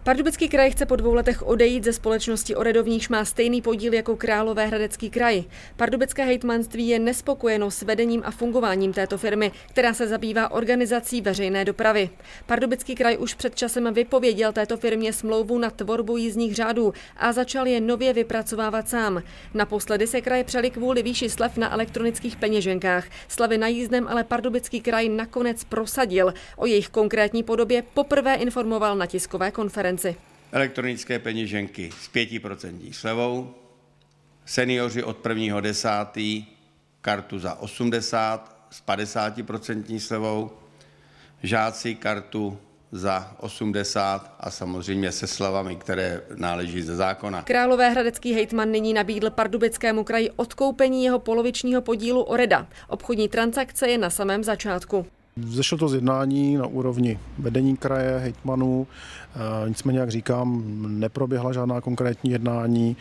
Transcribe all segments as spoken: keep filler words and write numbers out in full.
Pardubický kraj chce po dvou letech odejít ze společnosti OREDO, v níž má stejný podíl jako Královéhradecký kraj. Pardubické hejtmanství je nespokojeno s vedením a fungováním této firmy, která se zabývá organizací veřejné dopravy. Pardubický kraj už před časem vypověděl této firmě smlouvu na tvorbu jízdních řádů a začal je nově vypracovávat sám. Naposledy se kraje přeli kvůli výši slev na elektronických peněženkách. Slevy na jízdném ale Pardubický kraj nakonec prosadil. O jejich konkrétní podobě poprvé informoval na tiskové konferenci. Elektronické peněženky s pětiprocentní slevou, seniori od prvního desátého kartu za osmdesát s padesátiprocentní slevou, žáci kartu za osmdesát a samozřejmě se slevami, které náleží ze zákona. Královéhradecký hejtman nyní nabídl Pardubickému kraji odkoupení jeho polovičního podílu OREDA. Obchodní transakce je na samém začátku. Vzešlo to z jednání na úrovni vedení kraje, hejtmanů, e, nicméně, jak říkám, neproběhla žádná konkrétní jednání.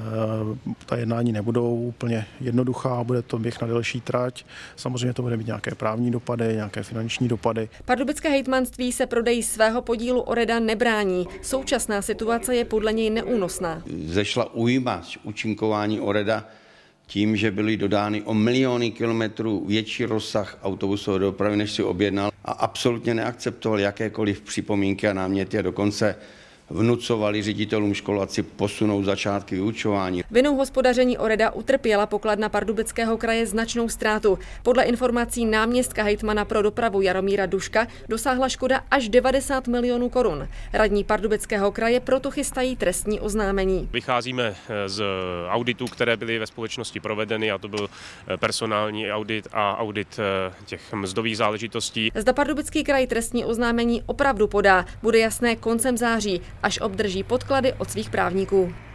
E, ta jednání nebudou úplně jednoduchá, bude to běh na delší trať. Samozřejmě to bude mít nějaké právní dopady, nějaké finanční dopady. Pardubické hejtmanství se prodeji svého podílu OREDA nebrání. Současná situace je podle něj neúnosná. Zešla újma z účinkování OREDA tím, že byly dodány o miliony kilometrů větší rozsah autobusové dopravy, než si objednal, a absolutně neakceptoval jakékoliv připomínky a náměty a dokonce vnucovali ředitelům škol, ať si posunou začátky vyučování. Vinou hospodaření OREDA utrpěla pokladna Pardubického kraje značnou ztrátu. Podle informací náměstka hejtmana pro dopravu Jaromíra Duška dosáhla škoda až devadesát milionů korun. Radní Pardubického kraje proto chystají trestní oznámení. Vycházíme z auditů, které byly ve společnosti provedeny, a to byl personální audit a audit těch mzdových záležitostí. Zda Pardubický kraj trestní oznámení opravdu podá, bude jasné koncem září, až obdrží podklady od svých právníků.